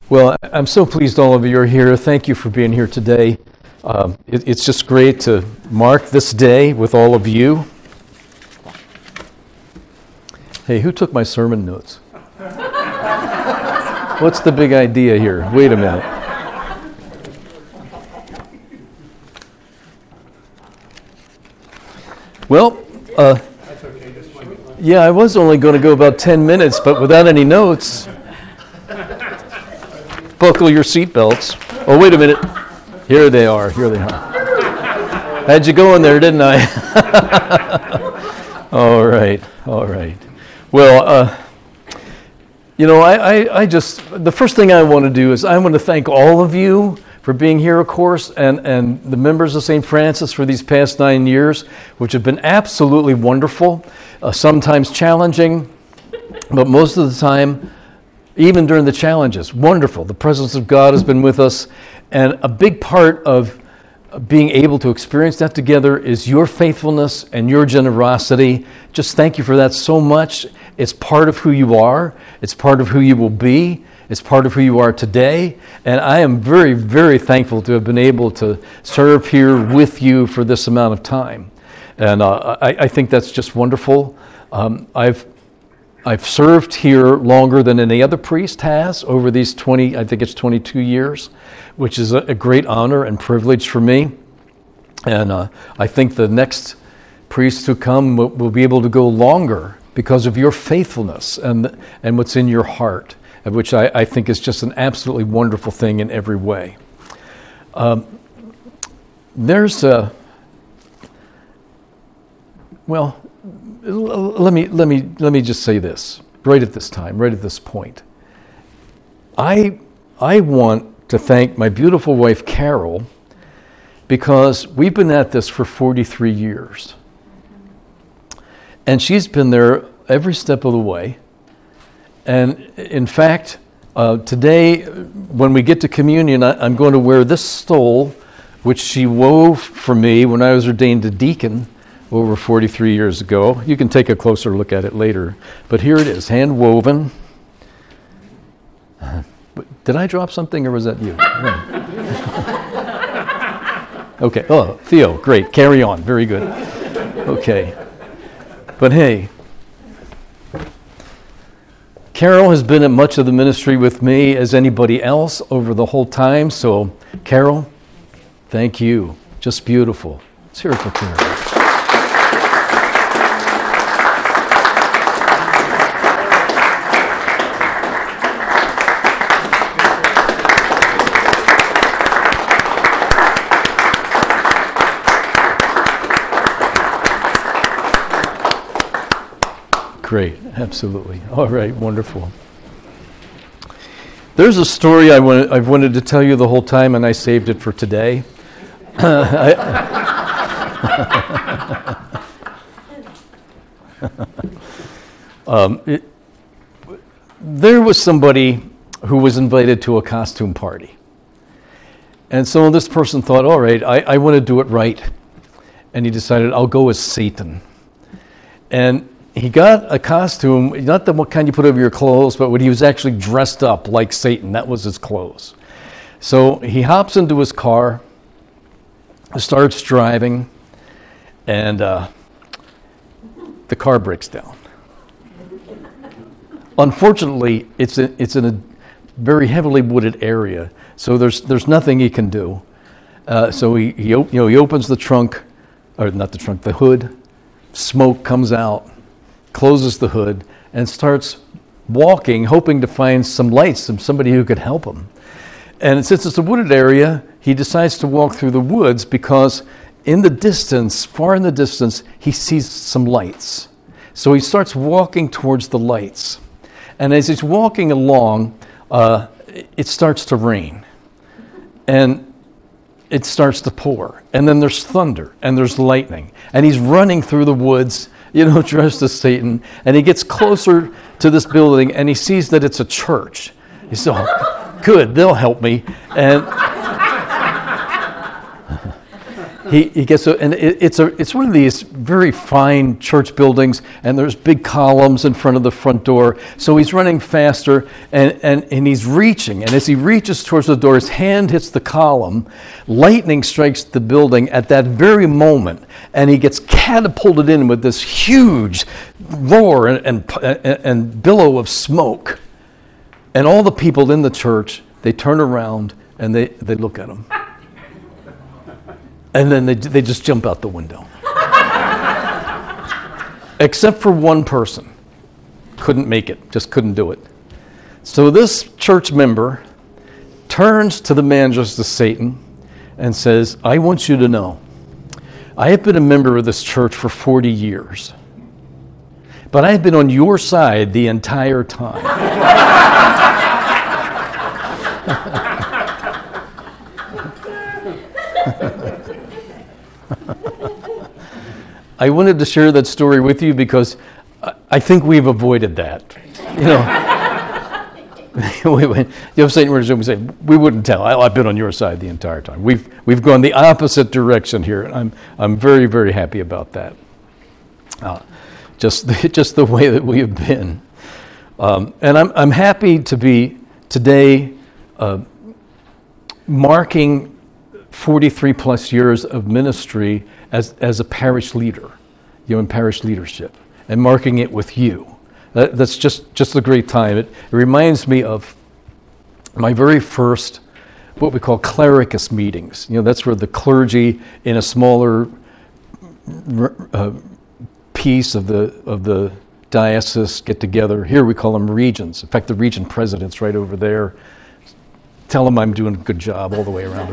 Well, I'm so pleased all of you are here. Thank you for being here today. It's just great to mark this day with all of you. Hey, who took my sermon notes? What's the big idea here? Wait a minute. Well, yeah, I was only going to go about 10 minutes, but without any notes. Buckle your seatbelts. Oh, wait a minute. Here they are. Had you going there, didn't I? All right. Well, the first thing I want to do is I want to thank all of you for being here, of course, and the members of St. Francis for these past 9 years, which have been absolutely wonderful, sometimes challenging, but most of the time, even during the challenges, wonderful. The presence of God has been with us, and a big part of being able to experience that together is your faithfulness and your generosity. Just thank you for that so much. It's part of who you are. It's part of who you will be. It's part of who you are today. And I am very, very thankful to have been able to serve here with you for this amount of time. And I think that's just wonderful. I've served here longer than any other priest has over these 22 years, which is a great honor and privilege for me. And I think the next priests who come will be able to go longer because of your faithfulness and what's in your heart, which I think is just an absolutely wonderful thing in every way. Let me just say this right at this time, right at this point. I want to thank my beautiful wife, Carol, because we've been at this for 43 years. And she's been there every step of the way. And in fact, today, when we get to communion, I'm going to wear this stole, which she wove for me when I was ordained a deacon over 43 years ago. You can take a closer look at it later. But here it is, hand woven. Did I drop something or was that you? Okay. Oh, Theo, great. Carry on. Very good. Okay. But hey, Carol has been at much of the ministry with me as anybody else over the whole time. So, Carol, thank you. Just beautiful. Let's hear it for Carol. Great, absolutely. All right, wonderful. There's a story I've wanted to tell you the whole time, and I saved it for today. There was somebody who was invited to a costume party. And so this person thought, all right, I want to do it right. And he decided, I'll go as Satan. And he got a costume, not the kind you put over your clothes, but when he was actually dressed up like Satan. That was his clothes. So he hops into his car, starts driving, and the car breaks down. Unfortunately, it's in a very heavily wooded area, so there's nothing he can do. So he opens the trunk, or not the trunk, the hood. Smoke comes out, closes the hood, and starts walking, hoping to find some lights, somebody who could help him. And since it's a wooded area, he decides to walk through the woods because in the distance, far in the distance, he sees some lights. So he starts walking towards the lights. And as he's walking along, it starts to rain. And it starts to pour. And then there's thunder, and there's lightning. And he's running through the woods, dressed as Satan, and he gets closer to this building, and he sees that it's a church. He says, oh, good, they'll help me. And he gets and it's one of these very fine church buildings, and there's big columns in front of the front door. So he's running faster, and he's reaching, and as he reaches towards the door, his hand hits the column. Lightning strikes the building at that very moment, and he gets catapulted in with this huge roar and billow of smoke. And all the people in the church, they turn around and they look at him. And then they just jump out the window. Except for one person. Couldn't make it, just couldn't do it. So this church member turns to the man dressed as Satan and says, I want you to know, I have been a member of this church for 40 years, but I've been on your side the entire time. I wanted to share that story with you because I think we've avoided that. Satan were to say, we wouldn't tell. I've been on your side the entire time. We've gone the opposite direction here, and I'm very, very happy about that. Just the way that we have been, and I'm happy to be today marking 43 plus years of ministry as a parish leader, in parish leadership, and marking it with you. That's just a great time. It reminds me of my very first, what we call clericus meetings. That's where the clergy in a smaller piece of the diocese get together. Here we call them regions. In fact, the region president's right over there. Tell them I'm doing a good job all the way around.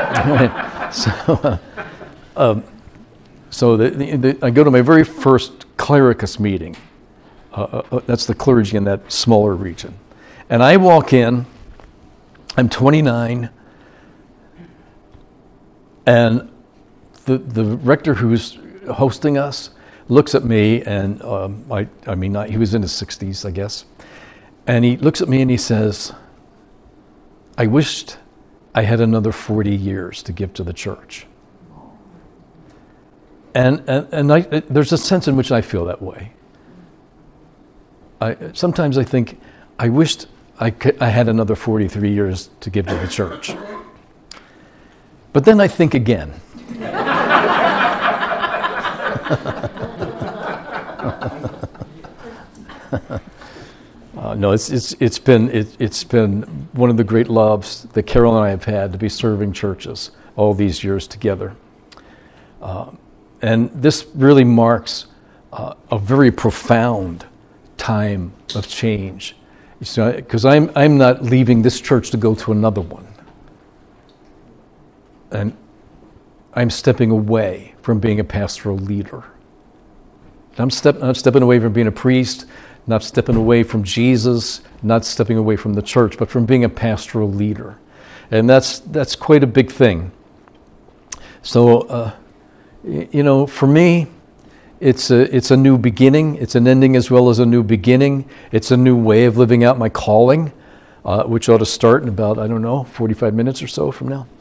So I go to my very first clericus meeting. That's the clergy in that smaller region. And I walk in, I'm 29, and the rector who's hosting us looks at me, and he was in his 60s, I guess, and he looks at me and he says, I wished I had another 40 years to give to the church. And there's a sense in which I feel that way. Sometimes I think, I wished I had another 43 years to give to the church. But then I think again. No, it's been one of the great loves that Carol and I have had to be serving churches all these years together. And this really marks a very profound time of change. Because I'm not leaving this church to go to another one. And I'm stepping away from being a pastoral leader. I'm stepping away from being a priest, not stepping away from Jesus, not stepping away from the church, but from being a pastoral leader. And that's quite a big thing. So, for me, it's a new beginning. It's an ending as well as a new beginning. It's a new way of living out my calling, which ought to start in about, 45 minutes or so from now.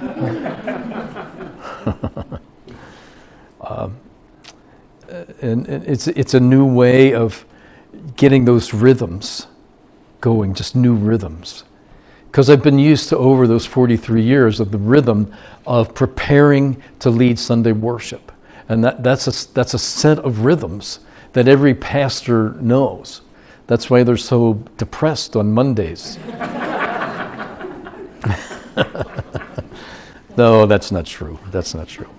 And it's a new way of getting those rhythms going, just new rhythms. Because I've been used to, over those 43 years, of the rhythm of preparing to lead Sunday worship. And that's a set of rhythms that every pastor knows. That's why they're so depressed on Mondays. No, that's not true. That's not true.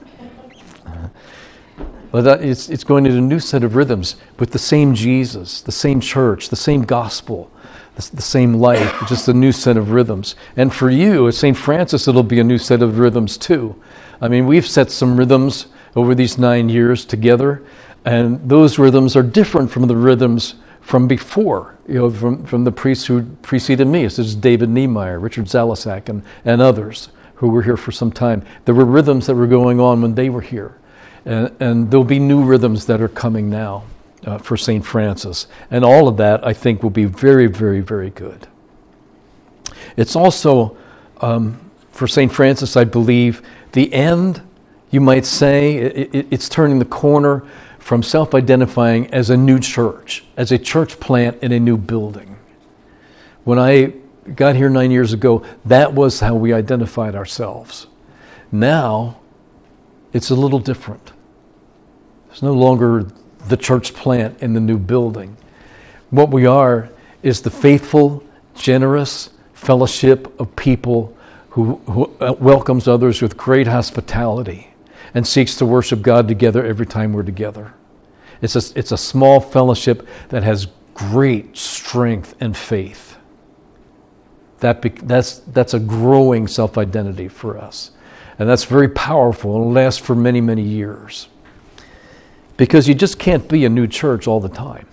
But it's going into a new set of rhythms with the same Jesus, the same church, the same gospel, the same life, just a new set of rhythms. And for you, at St. Francis, it'll be a new set of rhythms too. I mean, we've set some rhythms over these 9 years together, and those rhythms are different from the rhythms from before, from the priests who preceded me, such as David Niemeyer, Richard Zalisak, and others who were here for some time. There were rhythms that were going on when they were here. And there'll be new rhythms that are coming now for St. Francis. And all of that, I think, will be very, very, very good. It's also, for St. Francis, I believe, the end, You might say it's turning the corner from self-identifying as a new church, as a church plant in a new building. When I got here 9 years ago, that was how we identified ourselves. Now, it's a little different. It's no longer the church plant in the new building. What we are is the faithful, generous fellowship of people who welcomes others with great hospitality and seeks to worship God together every time we're together. It's a small fellowship that has great strength and faith. That's a growing self-identity for us. And that's very powerful and lasts for many, many years. Because you just can't be a new church all the time.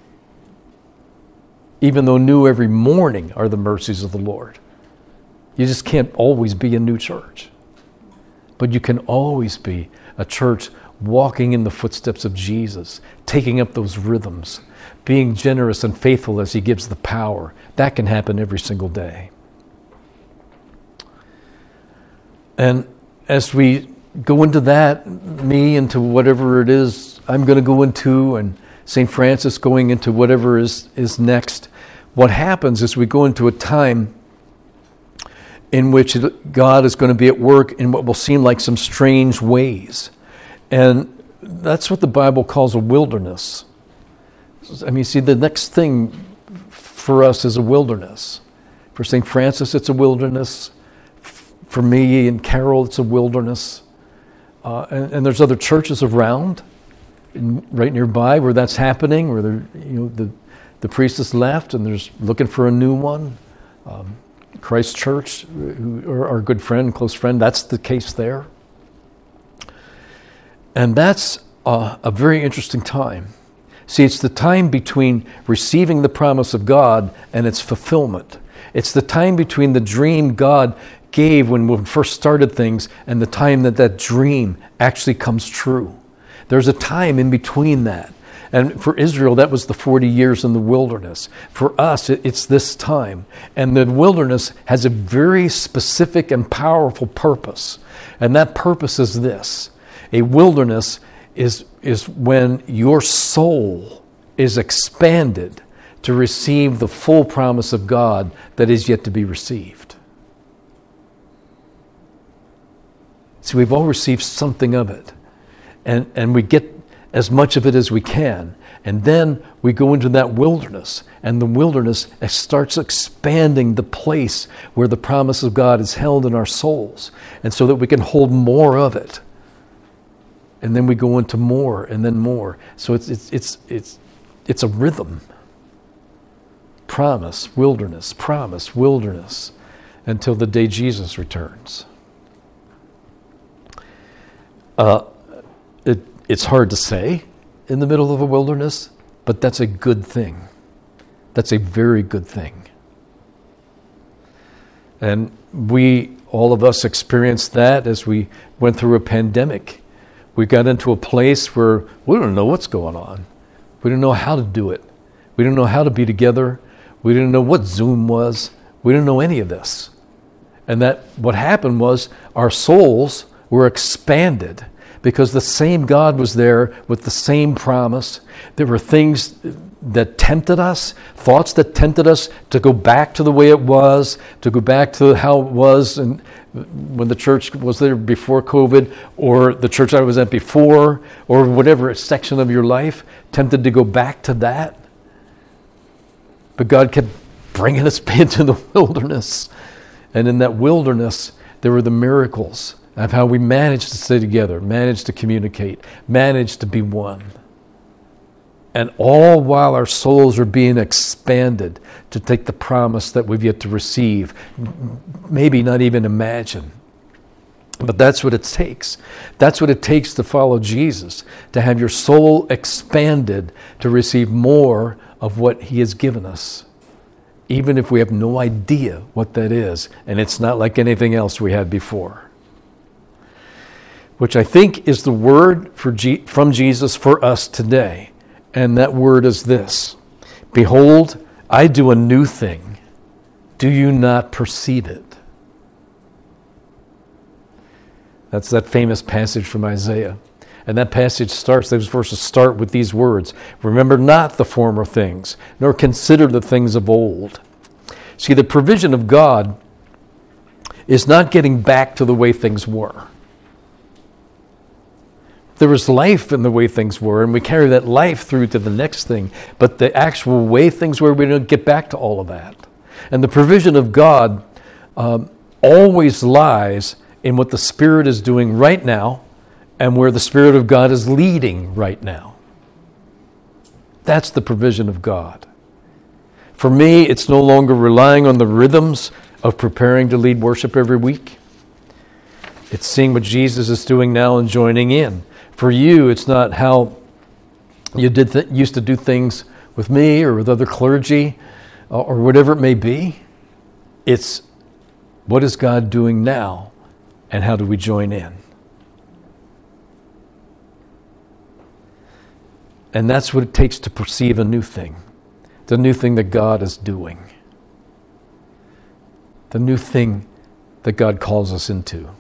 Even though new every morning are the mercies of the Lord. You just can't always be a new church. But you can always be a church walking in the footsteps of Jesus, taking up those rhythms, being generous and faithful as He gives the power. That can happen every single day. And as we go into that, me into whatever it is I'm going to go into, and St. Francis going into whatever is next, what happens is we go into a time in which God is going to be at work in what will seem like some strange ways. And that's what the Bible calls a wilderness. I mean, see, the next thing for us is a wilderness. For St. Francis, it's a wilderness. For me and Carol, it's a wilderness. And there's other churches around, right nearby, where that's happening, where the priest has left and there's looking for a new one. Christ Church, who are our good friend, close friend, that's the case there. And that's a very interesting time. See, it's the time between receiving the promise of God and its fulfillment. It's the time between the dream God gave when we first started things and the time that dream actually comes true. There's a time in between that. And for Israel, that was the 40 years in the wilderness. For us, it's this time. And the wilderness has a very specific and powerful purpose. And that purpose is this. A wilderness is when your soul is expanded to receive the full promise of God that is yet to be received. See, we've all received something of it. And we get as much of it as we can. And then we go into that wilderness. And the wilderness starts expanding the place where the promise of God is held in our souls. And so that we can hold more of it. And then we go into more and then more. So it's a rhythm. Promise, wilderness, until the day Jesus returns. It's hard to say in the middle of a wilderness, but that's a good thing. That's a very good thing. And all of us experienced that as we went through a pandemic. We got into a place where we don't know what's going on. We didn't know how to do it. We didn't know how to be together. We didn't know what Zoom was. We didn't know any of this. And that what happened was our souls were expanded because the same God was there with the same promise. There were things that tempted us, thoughts that tempted us to go back to the way it was, to go back to how it was and when the church was there before COVID, or the church I was at before, or whatever section of your life, tempted to go back to that. But God kept bringing us into the wilderness. And in that wilderness, there were the miracles of how we managed to stay together, managed to communicate, managed to be one. And all while our souls are being expanded to take the promise that we've yet to receive, maybe not even imagine. But that's what it takes. That's what it takes to follow Jesus, to have your soul expanded to receive more of what He has given us, even if we have no idea what that is, and it's not like anything else we had before. Which I think is the word from Jesus for us today. And that word is this: Behold, I do a new thing. Do you not perceive it? That's that famous passage from Isaiah. And that passage starts, those verses start with these words: remember not the former things, nor consider the things of old. See, the provision of God is not getting back to the way things were. There was life in the way things were, and we carry that life through to the next thing. But the actual way things were, we don't get back to all of that. And the provision of God always lies in what the Spirit is doing right now and where the Spirit of God is leading right now. That's the provision of God. For me, it's no longer relying on the rhythms of preparing to lead worship every week. It's seeing what Jesus is doing now and joining in. For you, it's not how you used to do things with me or with other clergy or whatever it may be. It's what is God doing now and how do we join in? And that's what it takes to perceive a new thing. The new thing that God is doing. The new thing that God calls us into.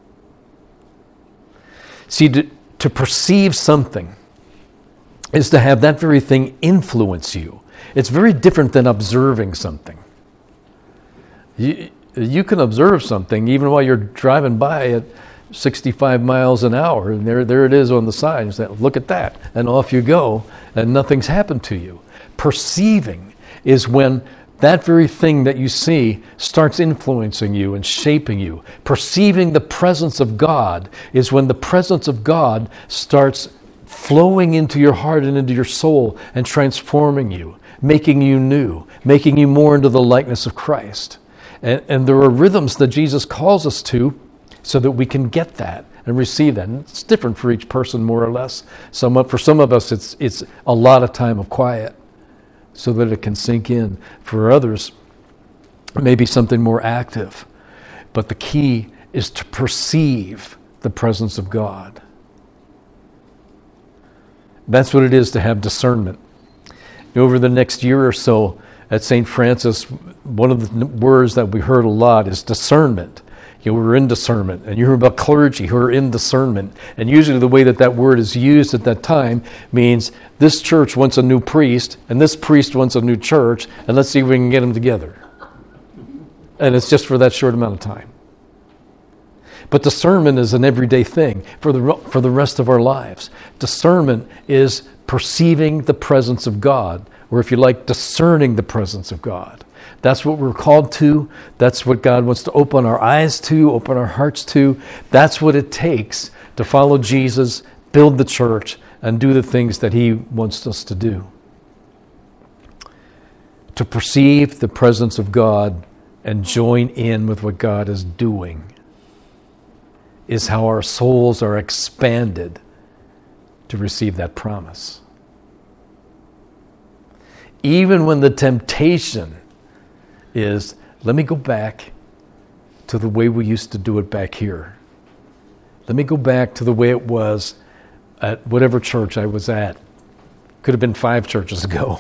See, to perceive something is to have that very thing influence you. It's very different than observing something. You can observe something even while you're driving by at 65 miles an hour, and there it is on the side. You say, look at that, and off you go, and nothing's happened to you. Perceiving is when that very thing that you see starts influencing you and shaping you. Perceiving the presence of God is when the presence of God starts flowing into your heart and into your soul and transforming you, making you new, making you more into the likeness of Christ. And there are rhythms that Jesus calls us to so that we can get that and receive that. And it's different for each person, more or less. For some of us, it's a lot of time of quiet, so that it can sink in. For others, maybe something more active. But the key is to perceive the presence of God. That's what it is to have discernment. Over the next year or so at St. Francis, one of the words that we heard a lot is discernment. We're in discernment. And you hear about clergy who are in discernment. And usually the way that word is used at that time means this church wants a new priest, and this priest wants a new church, and let's see if we can get them together. And it's just for that short amount of time. But discernment is an everyday thing for the rest of our lives. Discernment is perceiving the presence of God, or if you like, discerning the presence of God. That's what we're called to. That's what God wants to open our eyes to, open our hearts to. That's what it takes to follow Jesus, build the church, and do the things that He wants us to do. To perceive the presence of God and join in with what God is doing is how our souls are expanded to receive that promise. Even when the temptation is, let me go back to the way we used to do it back here. Let me go back to the way it was at whatever church I was at. Could have been 5 churches ago.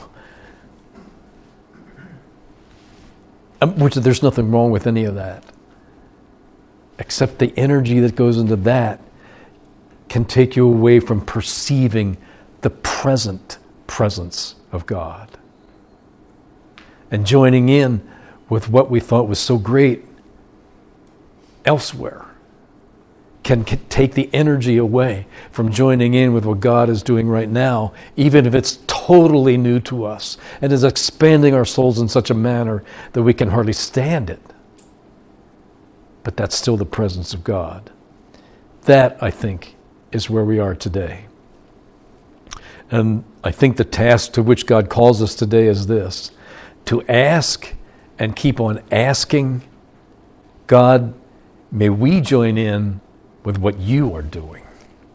Which there's nothing wrong with any of that. Except the energy that goes into that can take you away from perceiving the present presence of God. And joining in with what we thought was so great elsewhere can take the energy away from joining in with what God is doing right now, even if it's totally new to us and is expanding our souls in such a manner that we can hardly stand it. But that's still the presence of God. That, I think, is where we are today. And I think the task to which God calls us today is this: to ask and keep on asking, God, may we join in with what you are doing.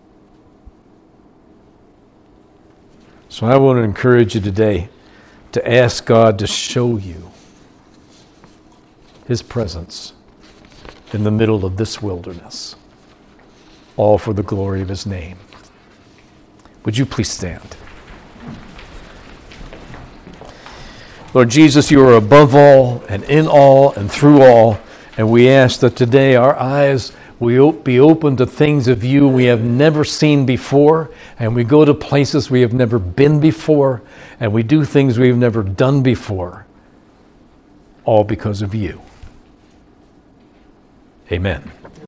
So I want to encourage you today to ask God to show you His presence in the middle of this wilderness, all for the glory of His name. Would you please stand? Lord Jesus, you are above all and in all and through all, And we ask that today our eyes will be open to things of you we have never seen before, and we go to places we have never been before, and we do things we've never done before, all because of you. Amen.